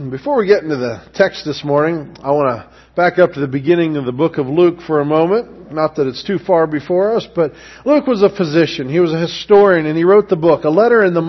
Before we get into the text this morning, I want to back up to the beginning of the book of Luke for a moment. Not that it's too far before us, but Luke was a physician. He was a historian, and he wrote the book, a letter in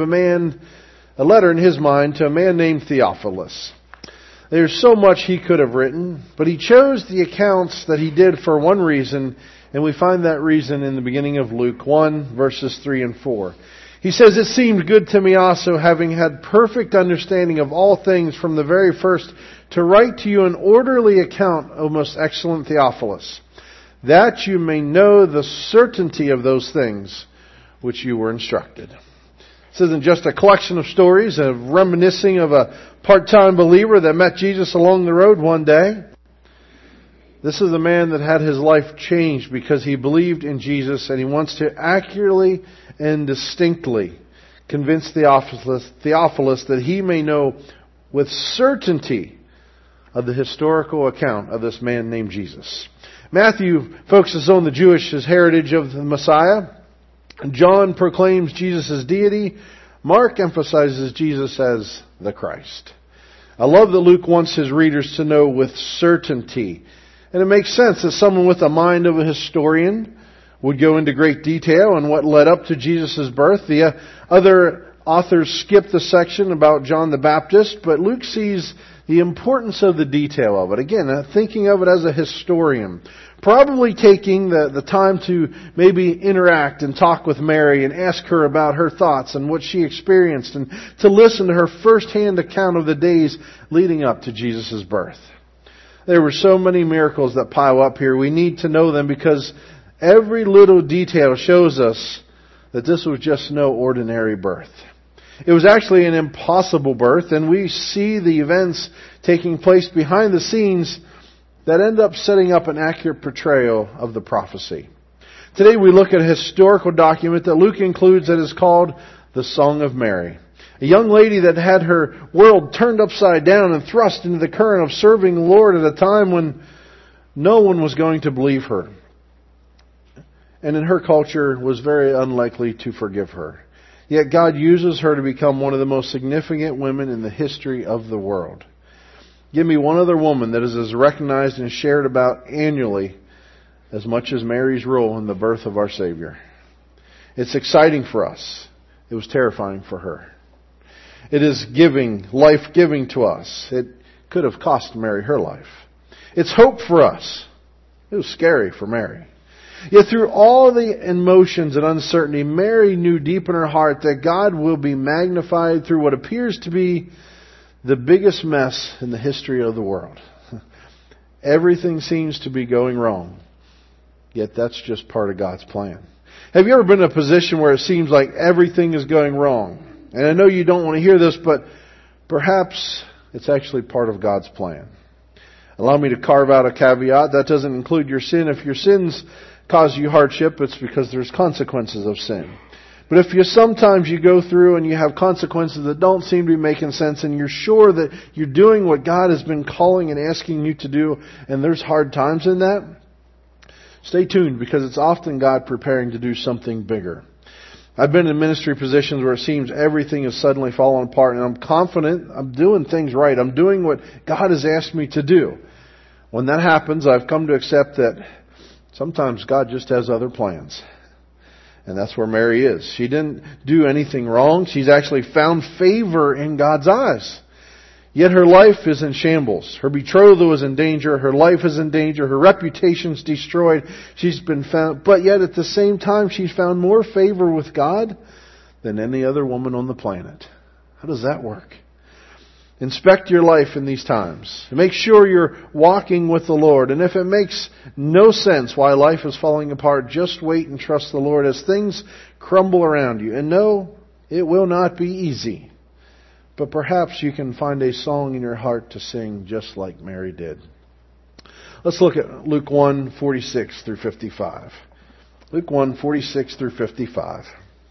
his mind to a man named Theophilus. There's so much he could have written, but he chose the accounts that he did for one reason, and we find that reason in the beginning of Luke 1, verses 3 and 4. He says, "It seemed good to me also, having had perfect understanding of all things from the very first, to write to you an orderly account, O most excellent Theophilus, that you may know the certainty of those things which you were instructed." This isn't just a collection of stories of reminiscing of a part-time believer that met Jesus along the road one day. This is a man that had his life changed because he believed in Jesus, and he wants to accurately and distinctly convince Theophilus that he may know with certainty of the historical account of this man named Jesus. Matthew focuses on the Jewish heritage of the Messiah. John proclaims Jesus' deity. Mark emphasizes Jesus as the Christ. I love that Luke wants his readers to know with certainty. And it makes sense that someone with the mind of a historian would go into great detail on what led up to Jesus' birth. The other authors skip the section about John the Baptist, but Luke sees the importance of the detail of it. Again, thinking of it as a historian. Probably taking the time to maybe interact and talk with Mary and ask her about her thoughts and what she experienced, and to listen to her first-hand account of the days leading up to Jesus' birth. There were so many miracles that pile up here. We need to know them because every little detail shows us that this was just no ordinary birth. It was actually an impossible birth, and we see the events taking place behind the scenes that end up setting up an accurate portrayal of the prophecy. Today we look at a historical document that Luke includes that is called the Song of Mary. A young lady that had her world turned upside down and thrust into the current of serving the Lord at a time when no one was going to believe her. And in her culture was very unlikely to forgive her. Yet God uses her to become one of the most significant women in the history of the world. Give me one other woman that is as recognized and shared about annually as much as Mary's role in the birth of our Savior. It's exciting for us. It was terrifying for her. It is giving, life-giving to us. It could have cost Mary her life. It's hope for us. It was scary for Mary. Yet through all the emotions and uncertainty, Mary knew deep in her heart that God will be magnified through what appears to be the biggest mess in the history of the world. Everything seems to be going wrong. Yet that's just part of God's plan. Have you ever been in a position where it seems like everything is going wrong? And I know you don't want to hear this, but perhaps it's actually part of God's plan. Allow me to carve out a caveat. That doesn't include your sin. If your sins cause you hardship, it's because there's consequences of sin. But if sometimes you go through and you have consequences that don't seem to be making sense, and you're sure that you're doing what God has been calling and asking you to do, and there's hard times in that, stay tuned, because it's often God preparing to do something bigger. I've been in ministry positions where it seems everything is suddenly falling apart, and I'm confident I'm doing things right. I'm doing what God has asked me to do. When that happens, I've come to accept that sometimes God just has other plans. And that's where Mary is. She didn't do anything wrong. She's actually found favor in God's eyes. Yet her life is in shambles. Her betrothal is in danger. Her life is in danger. Her reputation's destroyed. She's been found, but yet at the same time, she's found more favor with God than any other woman on the planet. How does that work? Inspect your life in these times. Make sure you're walking with the Lord. And if it makes no sense why life is falling apart, just wait and trust the Lord as things crumble around you. And no, it will not be easy. But perhaps you can find a song in your heart to sing just like Mary did. Let's look at Luke 1:46 through 55. Luke 1:46 through 55.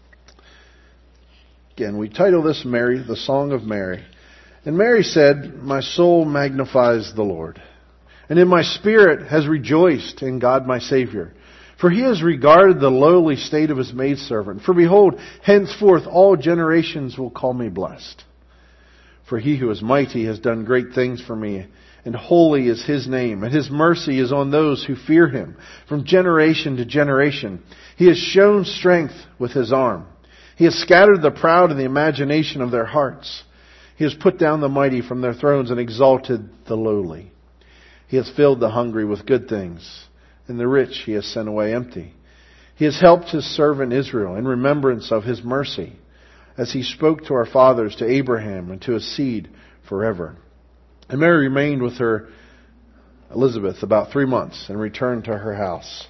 Again, we title this Mary, the Song of Mary. And Mary said, "My soul magnifies the Lord, and in my spirit has rejoiced in God my Savior. For He has regarded the lowly state of His maidservant. For behold, henceforth all generations will call me blessed. For he who is mighty has done great things for me, and holy is his name, and his mercy is on those who fear him. From generation to generation, he has shown strength with his arm. He has scattered the proud in the imagination of their hearts. He has put down the mighty from their thrones and exalted the lowly. He has filled the hungry with good things, and the rich he has sent away empty. He has helped his servant Israel in remembrance of his mercy, as he spoke to our fathers, to Abraham, and to his seed forever. And Mary remained with her Elizabeth about 3 months and returned to her house.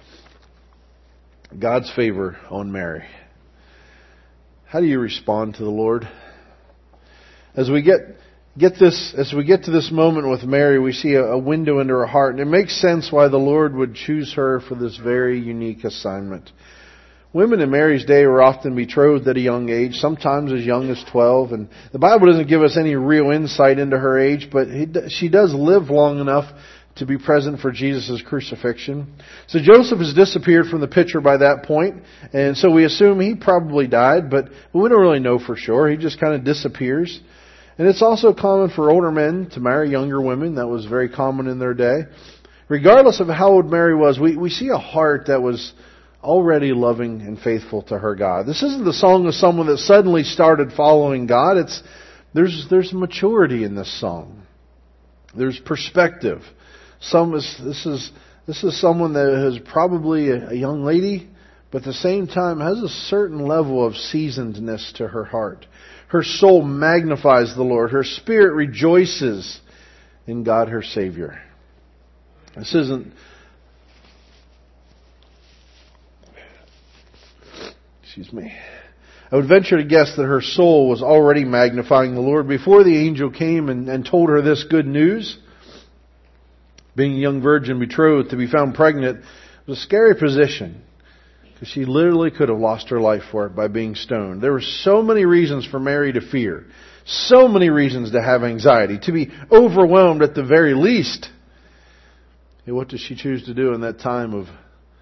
God's favor on Mary. How do you respond to the Lord? As we get to this moment with Mary, we see a window into her heart, and it makes sense why the Lord would choose her for this very unique assignment. Women in Mary's day were often betrothed at a young age, sometimes as young as 12, and the Bible doesn't give us any real insight into her age, but she does live long enough to be present for Jesus' crucifixion. So Joseph has disappeared from the picture by that point, and so we assume he probably died, but we don't really know for sure. He just kind of disappears. And it's also common for older men to marry younger women. That was very common in their day. Regardless of how old Mary was, we see a heart that was already loving and faithful to her God. This isn't the song of someone that suddenly started following God. There's maturity in this song. There's perspective. This is someone that is probably a young lady, but at the same time has a certain level of seasonedness to her heart. Her soul magnifies the Lord. Her spirit rejoices in God, her Savior. This isn't... Excuse me. I would venture to guess that her soul was already magnifying the Lord before the angel came and told her this good news. Being a young virgin betrothed to be found pregnant was a scary position, because she literally could have lost her life for it by being stoned. There were so many reasons for Mary to fear. So many reasons to have anxiety, to be overwhelmed at the very least. And what does she choose to do in that time of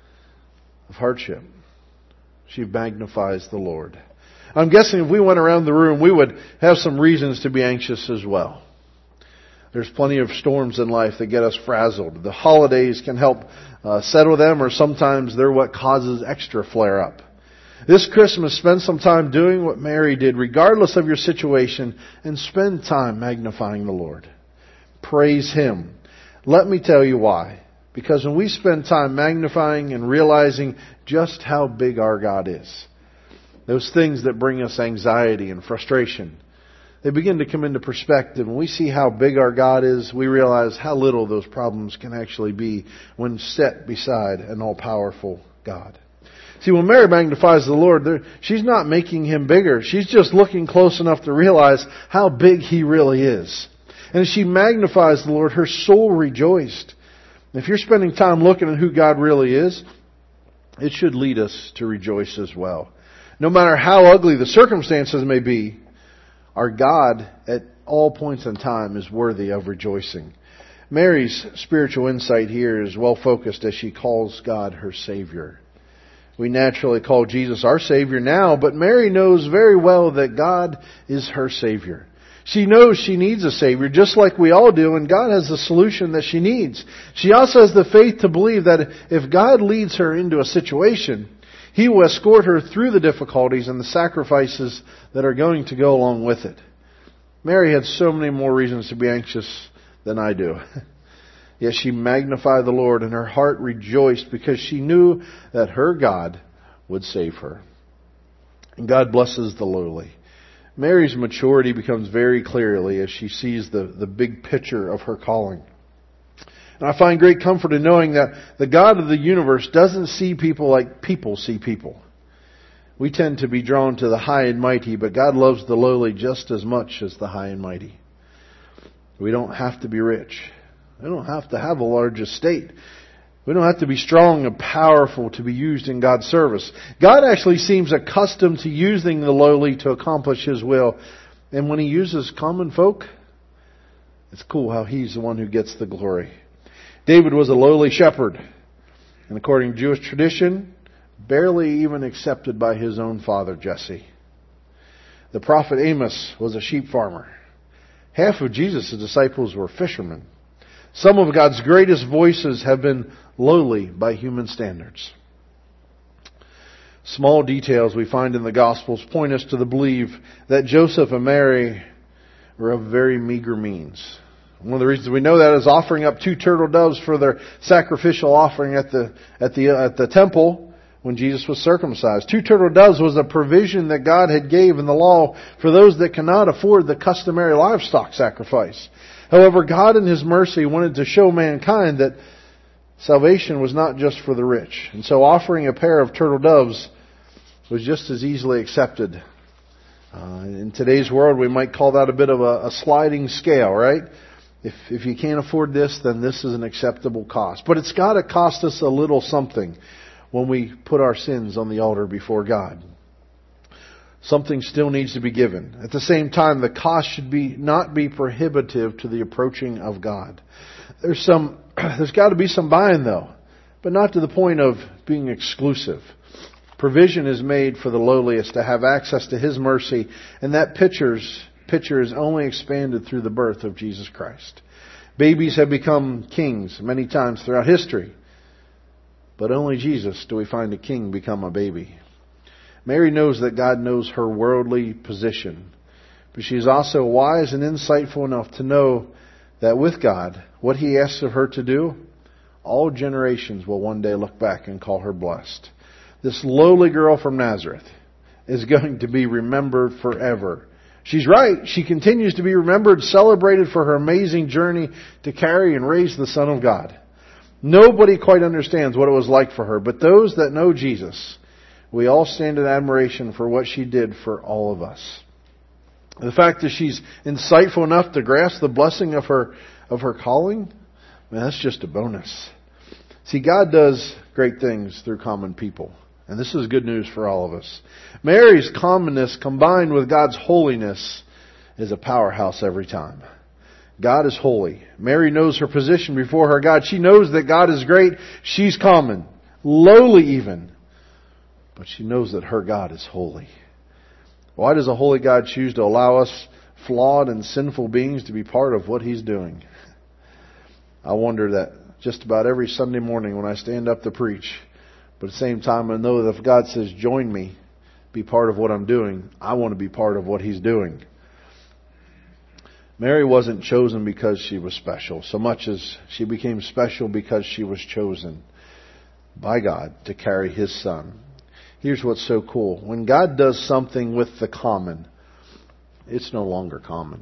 hardship? She magnifies the Lord. I'm guessing if we went around the room, we would have some reasons to be anxious as well. There's plenty of storms in life that get us frazzled. The holidays can help settle them, or sometimes they're what causes extra flare-up. This Christmas, spend some time doing what Mary did, regardless of your situation, and spend time magnifying the Lord. Praise Him. Let me tell you why. Because when we spend time magnifying and realizing just how big our God is, those things that bring us anxiety and frustration, they begin to come into perspective. When we see how big our God is, we realize how little those problems can actually be when set beside an all-powerful God. See, when Mary magnifies the Lord, she's not making Him bigger. She's just looking close enough to realize how big He really is. And as she magnifies the Lord, her soul rejoiced. If you're spending time looking at who God really is, it should lead us to rejoice as well. No matter how ugly the circumstances may be, our God at all points in time is worthy of rejoicing. Mary's spiritual insight here is well focused as she calls God her Savior. We naturally call Jesus our Savior now, but Mary knows very well that God is her Savior. She knows she needs a Savior, just like we all do, and God has the solution that she needs. She also has the faith to believe that if God leads her into a situation, He will escort her through the difficulties and the sacrifices that are going to go along with it. Mary had so many more reasons to be anxious than I do. Yet she magnified the Lord, and her heart rejoiced because she knew that her God would save her. And God blesses the lowly. Mary's maturity becomes very clearly as she sees the big picture of her calling. And I find great comfort in knowing that the God of the universe doesn't see people like people see people. We tend to be drawn to the high and mighty, but God loves the lowly just as much as the high and mighty. We don't have to be rich. We don't have to have a large estate. We don't have to be strong and powerful to be used in God's service. God actually seems accustomed to using the lowly to accomplish His will. And when He uses common folk, it's cool how He's the one who gets the glory. David was a lowly shepherd, and according to Jewish tradition, barely even accepted by his own father, Jesse. The prophet Amos was a sheep farmer. Half of Jesus' disciples were fishermen. Some of God's greatest voices have been lowly by human standards. Small details we find in the Gospels point us to the belief that Joseph and Mary were of very meager means. One of the reasons we know that is offering up 2 turtle doves for their sacrificial offering at the temple when Jesus was circumcised. 2 turtle doves was a provision that God had gave in the law for those that cannot afford the customary livestock sacrifice. However, God in His mercy wanted to show mankind that salvation was not just for the rich. And so offering a pair of turtle doves was just as easily accepted. In today's world, we might call that a bit of a sliding scale, right? If you can't afford this, then this is an acceptable cost. But it's got to cost us a little something when we put our sins on the altar before God. Something still needs to be given. At the same time, the cost should not be prohibitive to the approaching of God. There's got to be some buying though, but not to the point of being exclusive. Provision is made for the lowliest to have access to His mercy, and that picture is only expanded through the birth of Jesus Christ. Babies have become kings many times throughout history, but only Jesus do we find a king become a baby. Mary knows that God knows her worldly position, but she is also wise and insightful enough to know that with God, what He asks of her to do, all generations will one day look back and call her blessed. This lowly girl from Nazareth is going to be remembered forever. She's right. She continues to be remembered, celebrated for her amazing journey to carry and raise the Son of God. Nobody quite understands what it was like for her, but those that know Jesus, we all stand in admiration for what she did for all of us. The fact that she's insightful enough to grasp the blessing of her calling, man, that's just a bonus. See, God does great things through common people. And this is good news for all of us. Mary's commonness combined with God's holiness is a powerhouse every time. God is holy. Mary knows her position before her God. She knows that God is great. She's common, lowly even. But she knows that her God is holy. Why does a holy God choose to allow us flawed and sinful beings to be part of what He's doing? I wonder that just about every Sunday morning when I stand up to preach. But at the same time, I know that if God says, join me, be part of what I'm doing, I want to be part of what He's doing. Mary wasn't chosen because she was special, so much as she became special because she was chosen by God to carry His Son. Here's what's so cool. When God does something with the common, it's no longer common.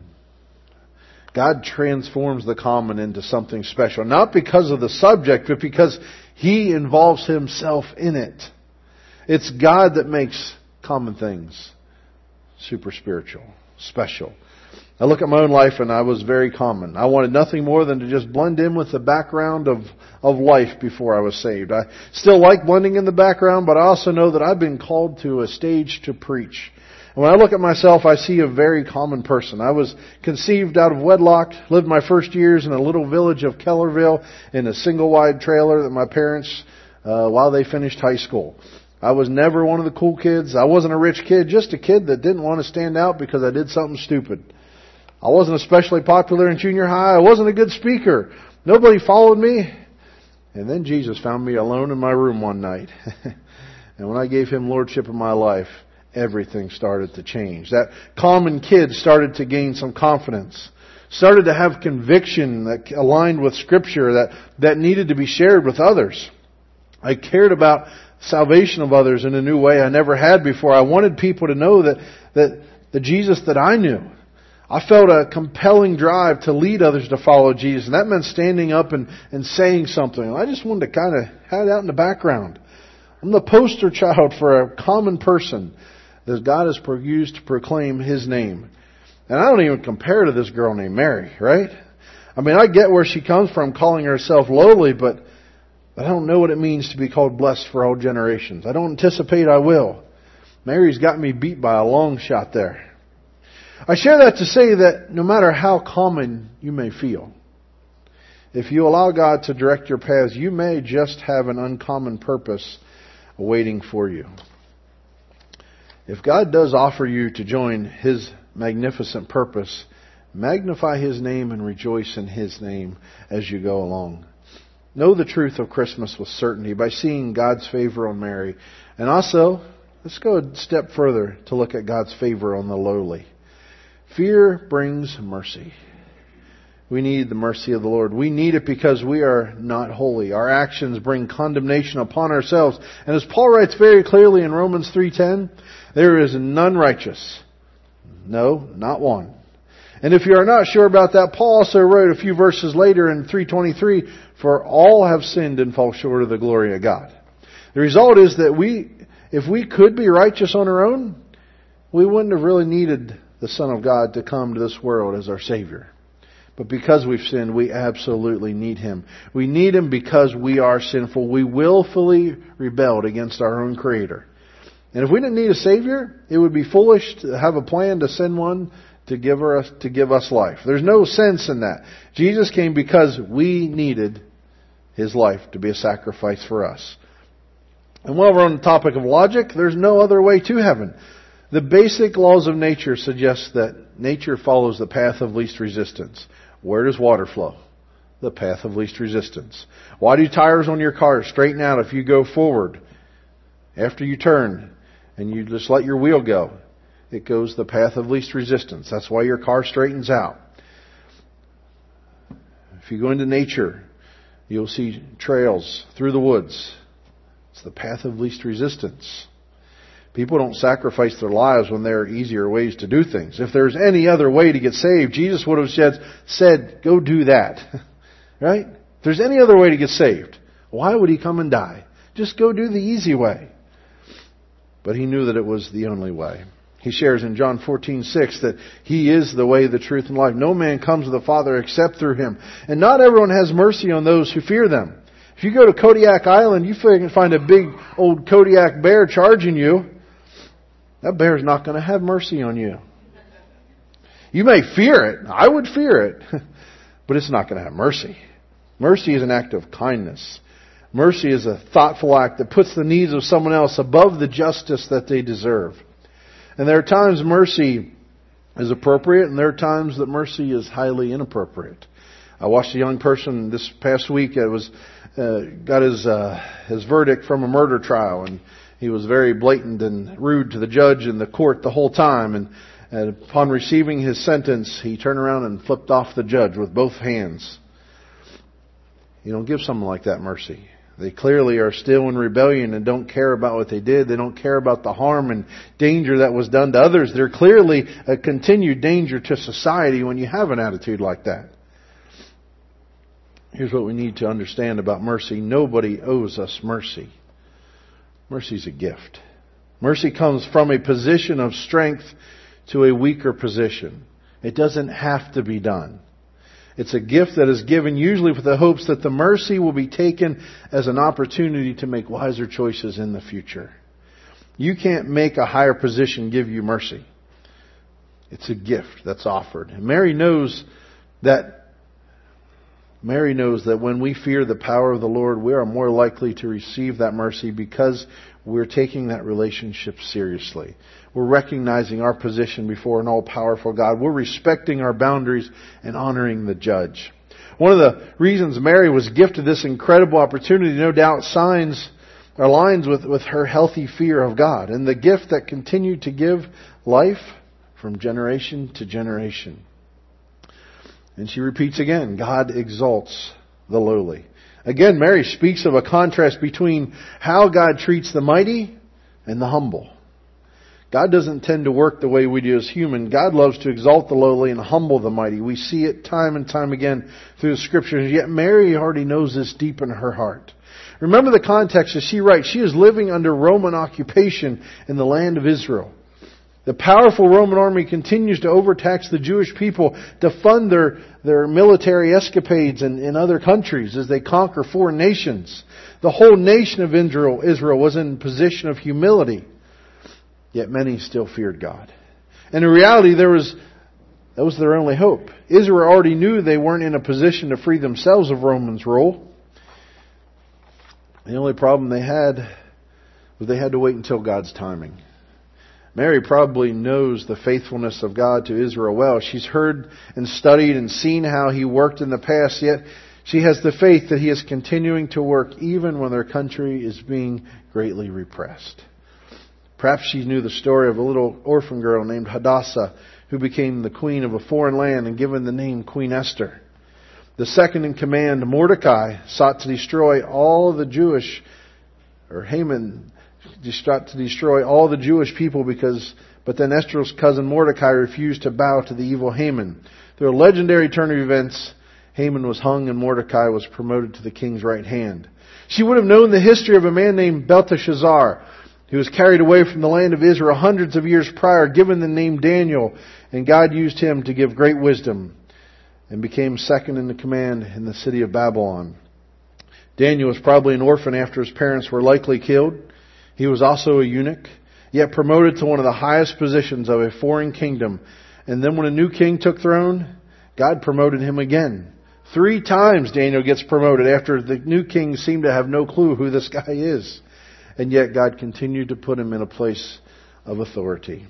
God transforms the common into something special. Not because of the subject, but because He involves Himself in it. It's God that makes common things super spiritual, special. I look at my own life and I was very common. I wanted nothing more than to just blend in with the background of life before I was saved. I still like blending in the background, but I also know that I've been called to a stage to preach. And when I look at myself, I see a very common person. I was conceived out of wedlock, lived my first years in a little village of Kellerville in a single-wide trailer that my parents, while they finished high school. I was never one of the cool kids. I wasn't a rich kid, just a kid that didn't want to stand out because I did something stupid. I wasn't especially popular in junior high. I wasn't a good speaker. Nobody followed me. And then Jesus found me alone in my room one night. And when I gave Him lordship of my life, everything started to change. That common kid started to gain some confidence. Started to have conviction that aligned with Scripture that needed to be shared with others. I cared about salvation of others in a new way I never had before. I wanted people to know that the Jesus that I knew. I felt a compelling drive to lead others to follow Jesus. And that meant standing up and saying something. I just wanted to kind of have it out in the background. I'm the poster child for a common person that God has used to proclaim His name. And I don't even compare to this girl named Mary, right? I mean, I get where she comes from calling herself lowly, but I don't know what it means to be called blessed for all generations. I don't anticipate I will. Mary's got me beat by a long shot there. I share that to say that no matter how common you may feel, if you allow God to direct your paths, you may just have an uncommon purpose awaiting for you. If God does offer you to join His magnificent purpose, Magnify His name and rejoice in His name as you go along. Know the truth of Christmas with certainty by seeing God's favor on Mary. And also, let's go a step further to look at God's favor on the lowly. Fear brings mercy. We need the mercy of the Lord. We need it because we are not holy. Our actions bring condemnation upon ourselves. And as Paul writes very clearly in Romans 3:10, there is none righteous. No, not one. And if you are not sure about that, Paul also wrote a few verses later in 3:23, for all have sinned and fall short of the glory of God. The result is that if we could be righteous on our own, we wouldn't have really needed the Son of God to come to this world as our Savior. But because we've sinned, we absolutely need Him. We need Him because we are sinful. We willfully rebelled against our own Creator. And if we didn't need a Savior, it would be foolish to have a plan to send one to give us life. There's no sense in that. Jesus came because we needed His life to be a sacrifice for us. And while we're on the topic of logic, there's no other way to heaven. The basic laws of nature suggest that nature follows the path of least resistance. Where does water flow? The path of least resistance. Why do tires on your car straighten out if you go forward? After you turn and you just let your wheel go, it goes the path of least resistance. That's why your car straightens out. If you go into nature, you'll see trails through the woods. It's the path of least resistance. People don't sacrifice their lives when there are easier ways to do things. If there's any other way to get saved, Jesus would have said, go do that. Right? If there's any other way to get saved, why would He come and die? Just go do the easy way. But He knew that it was the only way. He shares in John 14:6 that He is the way, the truth, and life. No man comes to the Father except through Him. And not everyone has mercy on those who fear them. If you go to Kodiak Island, you can find a big old Kodiak bear charging you. That bear's not going to have mercy on you. You may fear it. I would fear it. But it's not going to have mercy. Mercy is an act of kindness. Mercy is a thoughtful act that puts the needs of someone else above the justice that they deserve. And there are times mercy is appropriate, and there are times that mercy is highly inappropriate. I watched a young person this past week got his verdict from a murder trial, and he was very blatant and rude to the judge and the court the whole time. And upon receiving his sentence, he turned around and flipped off the judge with both hands. You don't give someone like that mercy. They clearly are still in rebellion and don't care about what they did. They don't care about the harm and danger that was done to others. They're clearly a continued danger to society when you have an attitude like that. Here's what we need to understand about mercy. Nobody owes us mercy. Mercy is a gift. Mercy comes from a position of strength to a weaker position. It doesn't have to be done. It's a gift that is given usually with the hopes that the mercy will be taken as an opportunity to make wiser choices in the future. You can't make a higher position give you mercy. It's a gift that's offered. And Mary knows that when we fear the power of the Lord, we are more likely to receive that mercy because we're taking that relationship seriously. We're recognizing our position before an all-powerful God. We're respecting our boundaries and honoring the judge. One of the reasons Mary was gifted this incredible opportunity, no doubt, aligns with her healthy fear of God and the gift that continued to give life from generation to generation. And she repeats again, God exalts the lowly. Again, Mary speaks of a contrast between how God treats the mighty and the humble. God doesn't tend to work the way we do as human. God loves to exalt the lowly and humble the mighty. We see it time and time again through the Scriptures. Yet Mary already knows this deep in her heart. Remember the context as she writes. She is living under Roman occupation in the land of Israel. The powerful Roman army continues to overtax the Jewish people to fund their military escapades in other countries as they conquer foreign nations. The whole nation of Israel was in a position of humility. Yet many still feared God. And in reality, that was their only hope. Israel already knew they weren't in a position to free themselves of Romans' rule. The only problem they had was they had to wait until God's timing. Mary probably knows the faithfulness of God to Israel well. She's heard and studied and seen how He worked in the past, yet she has the faith that He is continuing to work even when their country is being greatly repressed. Perhaps she knew the story of a little orphan girl named Hadassah who became the queen of a foreign land and given the name Queen Esther. The second in command, Mordecai, sought to destroy all the Jewish, or Haman sought to destroy all the Jewish people but then Esther's cousin Mordecai refused to bow to the evil Haman. Through a legendary turn of events, Haman was hung and Mordecai was promoted to the king's right hand. She would have known the history of a man named Belteshazzar, who was carried away from the land of Israel hundreds of years prior, given the name Daniel, and God used him to give great wisdom, and became second in the command in the city of Babylon. Daniel was probably an orphan after his parents were likely killed. He was also a eunuch, yet promoted to one of the highest positions of a foreign kingdom. And then when a new king took throne, God promoted him again. 3 times Daniel gets promoted after the new king seemed to have no clue who this guy is. And yet God continued to put him in a place of authority.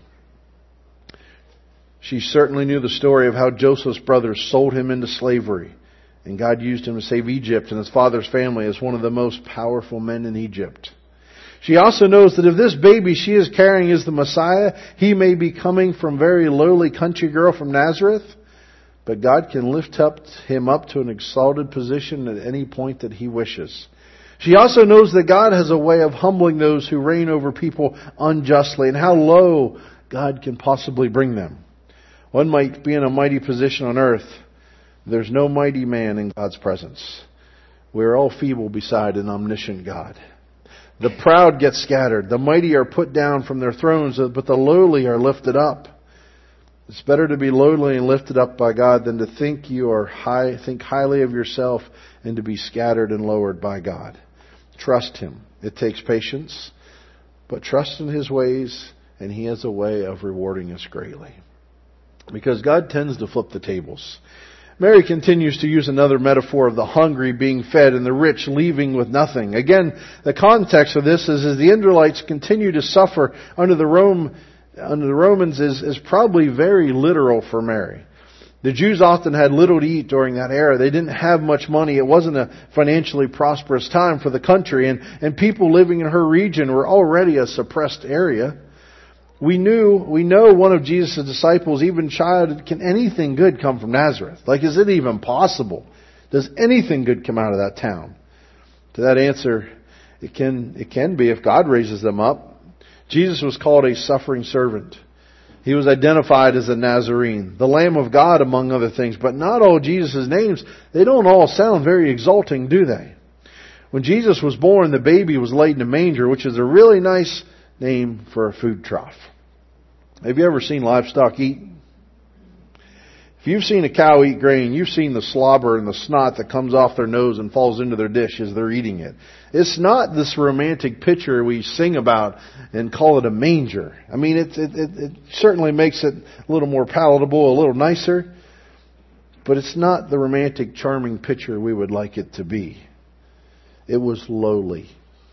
She certainly knew the story of how Joseph's brothers sold him into slavery. And God used him to save Egypt and his father's family as one of the most powerful men in Egypt. She also knows that if this baby she is carrying is the Messiah, He may be coming from very lowly country girl from Nazareth. But God can lift him up to an exalted position at any point that He wishes. She also knows that God has a way of humbling those who reign over people unjustly and how low God can possibly bring them. One might be in a mighty position on earth. There's no mighty man in God's presence. We're all feeble beside an omniscient God. The proud get scattered. The mighty are put down from their thrones, but the lowly are lifted up. It's better to be lowly and lifted up by God than to think think highly of yourself and to be scattered and lowered by God. Trust Him. It takes patience, but trust in His ways, and He has a way of rewarding us greatly. Because God tends to flip the tables. Mary continues to use another metaphor of the hungry being fed and the rich leaving with nothing. Again, the context of this is as the Israelites continue to suffer under the Romans is probably very literal for Mary. The Jews often had little to eat during that era. They didn't have much money. It wasn't a financially prosperous time for the country. And people living in her region were already a suppressed area. We know one of Jesus' disciples even chided, can anything good come from Nazareth? Like, is it even possible? Does anything good come out of that town? To that answer, it can be if God raises them up. Jesus was called a suffering servant. He was identified as a Nazarene, the Lamb of God, among other things. But not all Jesus' names, they don't all sound very exalting, do they? When Jesus was born, the baby was laid in a manger, which is a really nice name for a food trough. Have you ever seen livestock eat? If you've seen a cow eat grain, you've seen the slobber and the snot that comes off their nose and falls into their dish as they're eating it. It's not this romantic picture we sing about and call it a manger. I mean, it certainly makes it a little more palatable, a little nicer, but it's not the romantic, charming picture we would like it to be. It was lowly.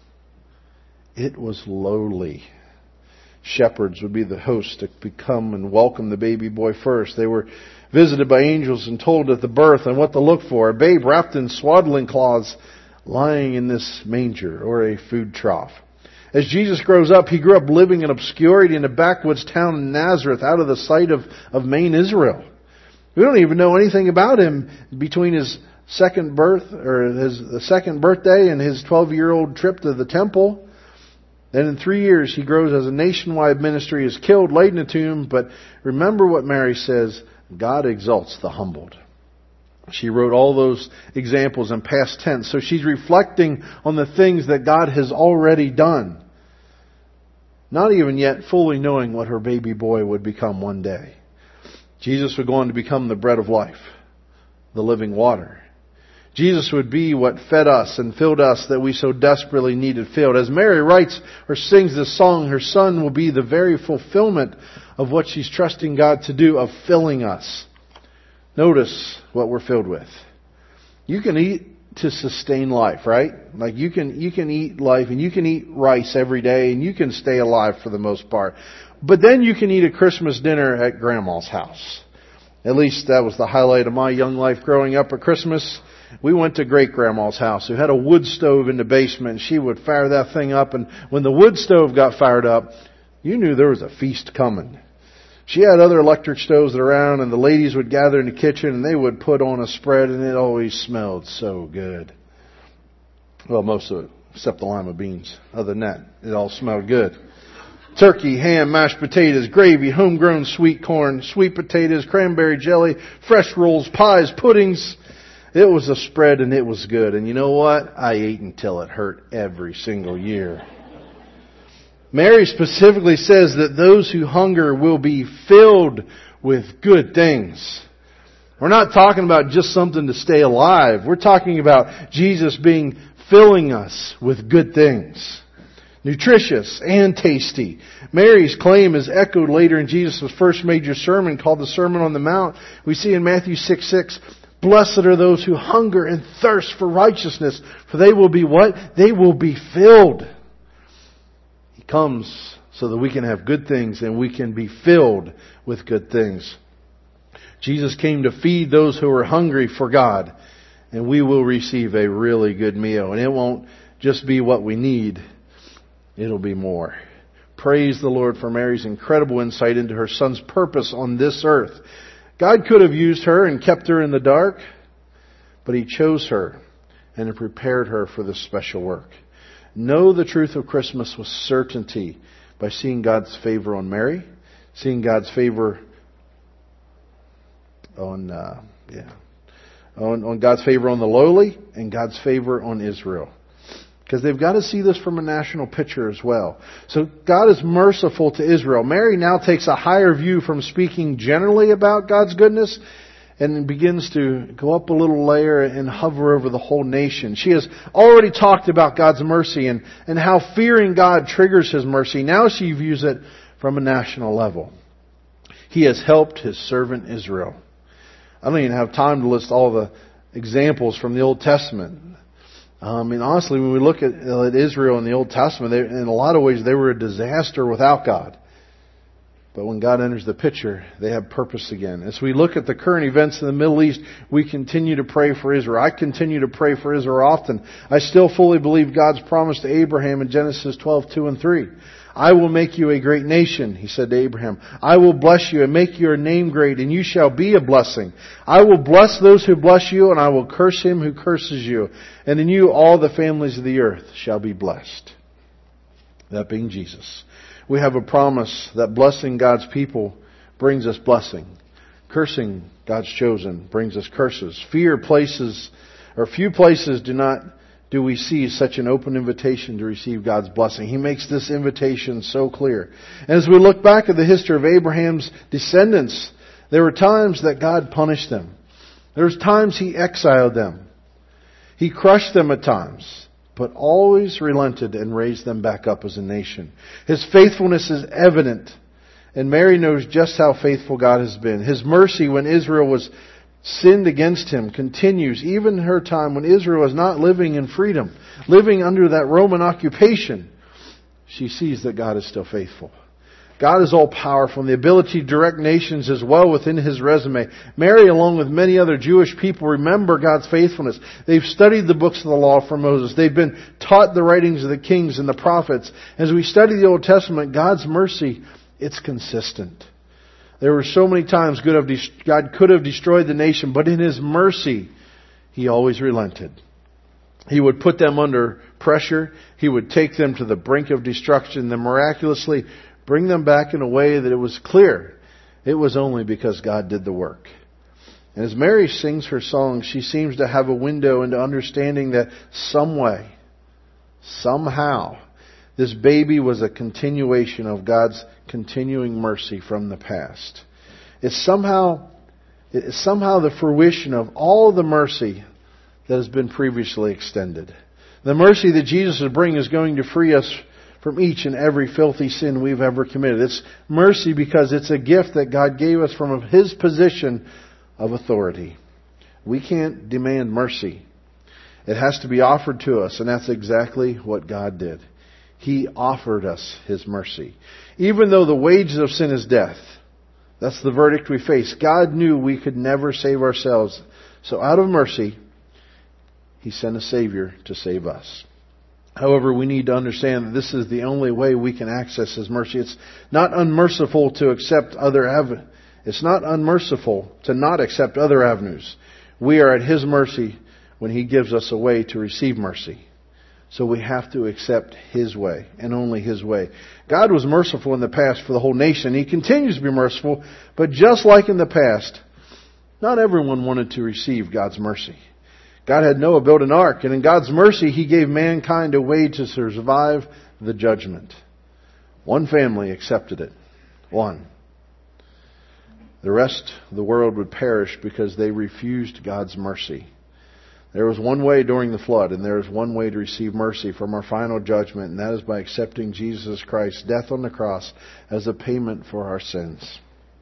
It was lowly. Shepherds would be the hosts to come and welcome the baby boy first. They were visited by angels and told at the birth and what to look for. A babe wrapped in swaddling cloths lying in this manger or a food trough. As Jesus grows up, He grew up living in obscurity in a backwoods town in Nazareth, out of the sight of Maine, Israel. We don't even know anything about Him between His second birth or the second birthday and His 12-year-old trip to the temple. Then in 3 years, He grows as a nationwide ministry, is killed, laid in a tomb. But remember what Mary says, God exalts the humbled. She wrote all those examples in past tense. So she's reflecting on the things that God has already done. Not even yet fully knowing what her baby boy would become one day. Jesus would go on to become the bread of life, the living water. Jesus would be what fed us and filled us that we so desperately needed filled. As Mary writes or sings this song, her Son will be the very fulfillment of what she's trusting God to do, of filling us. Notice what we're filled with. You can eat to sustain life, right? Like you can eat life and you can eat rice every day and you can stay alive for the most part. But then you can eat a Christmas dinner at Grandma's house. At least that was the highlight of my young life growing up at Christmas. We went to Great Grandma's house, who had a wood stove in the basement. She would fire that thing up, and when the wood stove got fired up, you knew there was a feast coming. She had other electric stoves around, and the ladies would gather in the kitchen, and they would put on a spread, and it always smelled so good. Well, most of it, except the lima beans. Other than that, it all smelled good. Turkey, ham, mashed potatoes, gravy, homegrown sweet corn, sweet potatoes, cranberry jelly, fresh rolls, pies, puddings. It was a spread and it was good. And you know what? I ate until it hurt every single year. Mary specifically says that those who hunger will be filled with good things. We're not talking about just something to stay alive. We're talking about Jesus filling us with good things. Nutritious and tasty. Mary's claim is echoed later in Jesus' first major sermon called the Sermon on the Mount. We see in Matthew 6:6, "Blessed are those who hunger and thirst for righteousness, for they will be" what? They will be filled. He comes so that we can have good things and we can be filled with good things. Jesus came to feed those who are hungry for God, and we will receive a really good meal. And it won't just be what we need. It'll be more. Praise the Lord for Mary's incredible insight into her Son's purpose on this earth. God could have used her and kept her in the dark, but He chose her and prepared her for this special work. Know the truth of Christmas with certainty by seeing God's favor on Mary, seeing God's favor on God's favor on the lowly, and God's favor on Israel. Because they've got to see this from a national picture as well. So God is merciful to Israel. Mary now takes a higher view from speaking generally about God's goodness and begins to go up a little layer and hover over the whole nation. She has already talked about God's mercy and how fearing God triggers His mercy. Now she views it from a national level. He has helped His servant Israel. I don't even have time to list all the examples from the Old Testament. Honestly, when we look at Israel in the Old Testament, in a lot of ways they were a disaster without God. But when God enters the picture, they have purpose again. As we look at the current events in the Middle East, we continue to pray for Israel. I continue to pray for Israel often. I still fully believe God's promise to Abraham in Genesis 12:2 and 3. "I will make you a great nation," He said to Abraham. "I will bless you and make your name great, and you shall be a blessing. I will bless those who bless you, and I will curse him who curses you. And in you all the families of the earth shall be blessed." That being Jesus. We have a promise that blessing God's people brings us blessing. Cursing God's chosen brings us curses. Few places do we see such an open invitation to receive God's blessing. He makes this invitation so clear. And as we look back at the history of Abraham's descendants, there were times that God punished them. There was times He exiled them. He crushed them at times, but always relented and raised them back up as a nation. His faithfulness is evident, and Mary knows just how faithful God has been. His mercy when Israel was sinned against Him continues even in her time when Israel is not living in freedom, living under that Roman occupation. She sees that God is still faithful. God is all powerful, and the ability to direct nations is well within His resume. Mary, along with many other Jewish people, remember God's faithfulness. They've studied the books of the law from Moses. They've been taught the writings of the kings and the prophets. As we study the Old Testament, God's mercy, it's consistent. There were so many times God could have destroyed the nation, but in His mercy, He always relented. He would put them under pressure. He would take them to the brink of destruction, then miraculously bring them back in a way that it was clear it was only because God did the work. And as Mary sings her song, she seems to have a window into understanding that some way, somehow, this baby was a continuation of God's continuing mercy from the past. It's somehow the fruition of all the mercy that has been previously extended. The mercy that Jesus will bring is going to free us from each and every filthy sin we've ever committed. It's mercy because it's a gift that God gave us from His position of authority. We can't demand mercy. It has to be offered to us, and that's exactly what God did. He offered us His mercy. Even though the wages of sin is death, that's the verdict we face. God knew we could never save ourselves. So out of mercy, He sent a Savior to save us. However, we need to understand that this is the only way we can access His mercy. It's not unmerciful to accept It's not unmerciful to not accept other avenues. We are at His mercy when He gives us a way to receive mercy. So we have to accept His way and only His way. God was merciful in the past for the whole nation. He continues to be merciful, but just like in the past, not everyone wanted to receive God's mercy. God had Noah build an ark, and in God's mercy, He gave mankind a way to survive the judgment. One family accepted it. One. The rest of the world would perish because they refused God's mercy. There was one way during the flood, and there is one way to receive mercy from our final judgment, and that is by accepting Jesus Christ's death on the cross as a payment for our sins.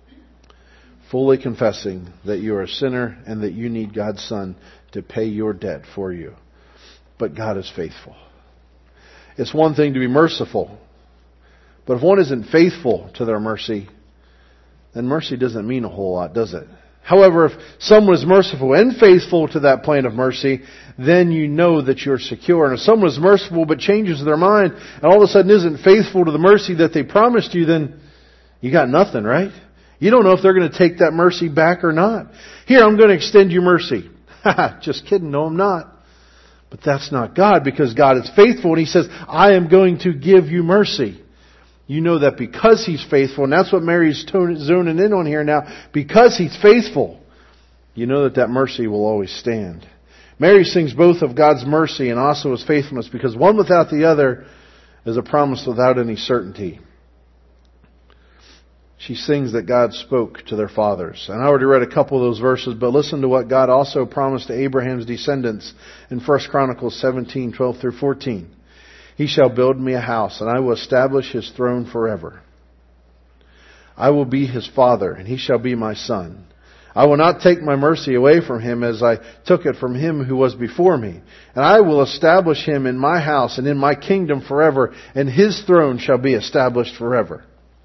Fully confessing that you are a sinner and that you need God's Son to pay your debt for you. But God is faithful. It's one thing to be merciful, but if one isn't faithful to their mercy, then mercy doesn't mean a whole lot, does it? However, if someone is merciful and faithful to that plan of mercy, then you know that you're secure. And if someone is merciful but changes their mind and all of a sudden isn't faithful to the mercy that they promised you, then you got nothing, right? You don't know if they're going to take that mercy back or not. Here, I'm going to extend you mercy. Just kidding. No, I'm not. But that's not God, because God is faithful and He says, I am going to give you mercy. You know that because He's faithful, and that's what Mary's zoning in on here now, because He's faithful, you know that mercy will always stand. Mary sings both of God's mercy and also His faithfulness, because one without the other is a promise without any certainty. She sings that God spoke to their fathers. And I already read a couple of those verses, but listen to what God also promised to Abraham's descendants in 1 Chronicles 17:12 through 14. He shall build me a house, and I will establish His throne forever. I will be His father, and He shall be my son. I will not take my mercy away from him as I took it from him who was before me. And I will establish him in my house and in my kingdom forever, and His throne shall be established forever.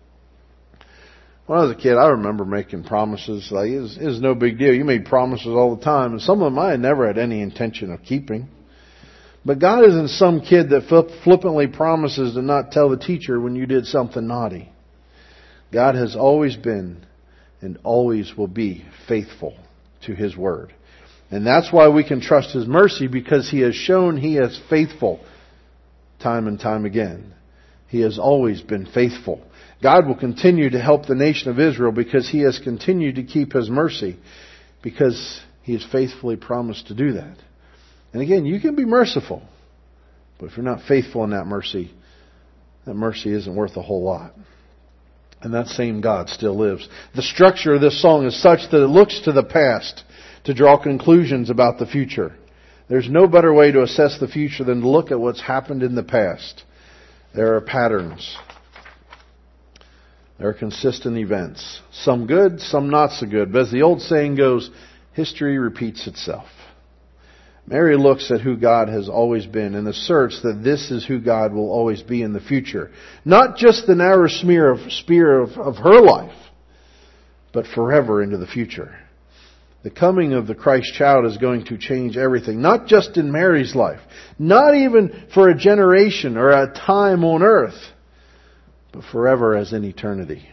When I was a kid, I remember making promises. Like, it was no big deal. You made promises all the time, and some of them I had never had any intention of keeping. But God isn't some kid that flippantly promises to not tell the teacher when you did something naughty. God has always been and always will be faithful to His word. And that's why we can trust His mercy, because He has shown He is faithful time and time again. He has always been faithful. God will continue to help the nation of Israel because He has continued to keep His mercy, because He has faithfully promised to do that. And again, you can be merciful, but if you're not faithful in that mercy isn't worth a whole lot. And that same God still lives. The structure of this song is such that it looks to the past to draw conclusions about the future. There's no better way to assess the future than to look at what's happened in the past. There are patterns. There are consistent events. Some good, some not so good. But as the old saying goes, history repeats itself. Mary looks at who God has always been and asserts that this is who God will always be in the future. Not just the narrow spear of her life, but forever into the future. The coming of the Christ child is going to change everything. Not just in Mary's life. Not even for a generation or a time on earth, but forever as in eternity.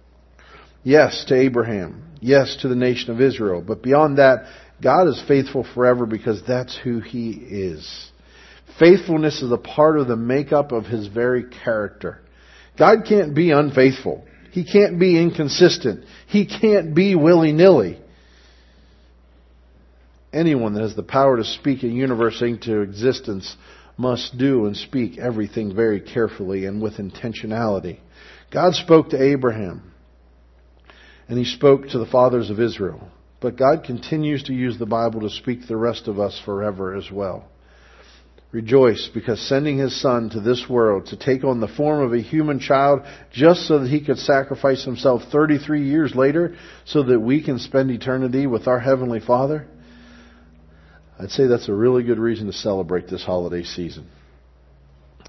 Yes to Abraham. Yes to the nation of Israel. But beyond that, God is faithful forever because that's who He is. Faithfulness is a part of the makeup of His very character. God can't be unfaithful. He can't be inconsistent. He can't be willy-nilly. Anyone that has the power to speak a universe into existence must do and speak everything very carefully and with intentionality. God spoke to Abraham, and He spoke to the fathers of Israel. But God continues to use the Bible to speak to the rest of us forever as well. Rejoice, because sending His Son to this world to take on the form of a human child just so that He could sacrifice Himself 33 years later so that we can spend eternity with our Heavenly Father, I'd say that's a really good reason to celebrate this holiday season.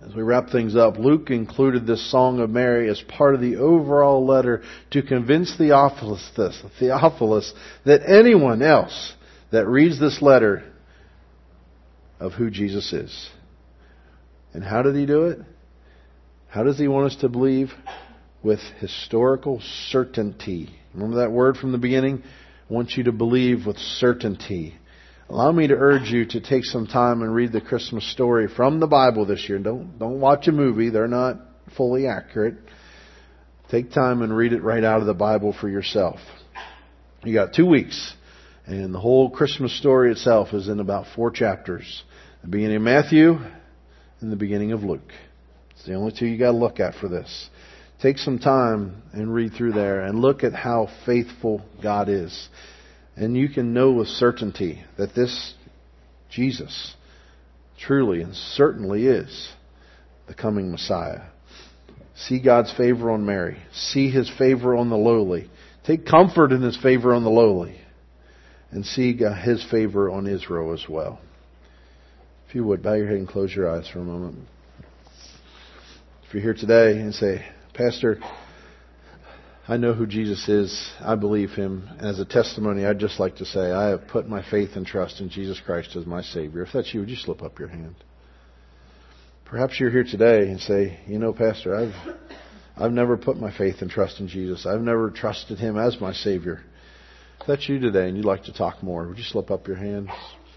As we wrap things up, Luke included this Song of Mary as part of the overall letter to convince Theophilus that anyone else that reads this letter of who Jesus is. And how did he do it? How does he want us to believe? With historical certainty. Remember that word from the beginning? I want you to believe with certainty. Allow me to urge you to take some time and read the Christmas story from the Bible this year. Don't watch a movie. They're not fully accurate. Take time and read it right out of the Bible for yourself. You got 2 weeks. And the whole Christmas story itself is in about 4 chapters. The beginning of Matthew and the beginning of Luke. It's the only 2 you got to look at for this. Take some time and read through there and look at how faithful God is. And you can know with certainty that this Jesus truly and certainly is the coming Messiah. See God's favor on Mary. See His favor on the lowly. Take comfort in His favor on the lowly. And see His favor on Israel as well. If you would, bow your head and close your eyes for a moment. If you're here today and say, Pastor, I know who Jesus is. I believe Him. And as a testimony, I'd just like to say, I have put my faith and trust in Jesus Christ as my Savior. If that's you, would you slip up your hand? Perhaps you're here today and say, you know, Pastor, I've never put my faith and trust in Jesus. I've never trusted Him as my Savior. If that's you today and you'd like to talk more, would you slip up your hands?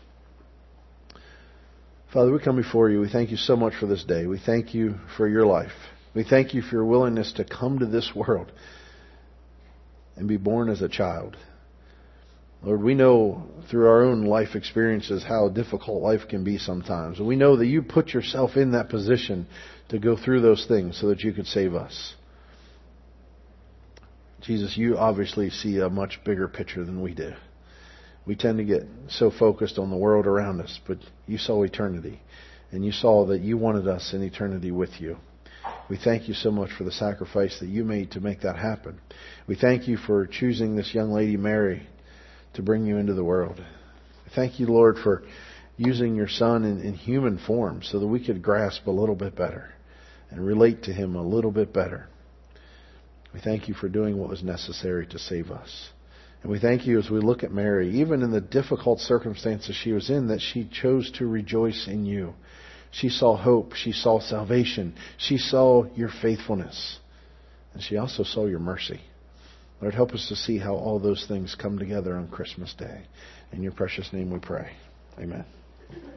Father, we come before you. We thank you so much for this day. We thank you for your life. We thank you for your willingness to come to this world and be born as a child. Lord, we know through our own life experiences how difficult life can be sometimes. And we know that you put yourself in that position to go through those things so that you could save us. Jesus, you obviously see a much bigger picture than we do. We tend to get so focused on the world around us, but you saw eternity. And you saw that you wanted us in eternity with you. We thank you so much for the sacrifice that you made to make that happen. We thank you for choosing this young lady, Mary, to bring you into the world. Thank you, Lord, for using your Son in human form so that we could grasp a little bit better and relate to Him a little bit better. We thank you for doing what was necessary to save us. And we thank you as we look at Mary, even in the difficult circumstances she was in, that she chose to rejoice in you. She saw hope. She saw salvation. She saw your faithfulness. And she also saw your mercy. Lord, help us to see how all those things come together on Christmas Day. In your precious name we pray. Amen.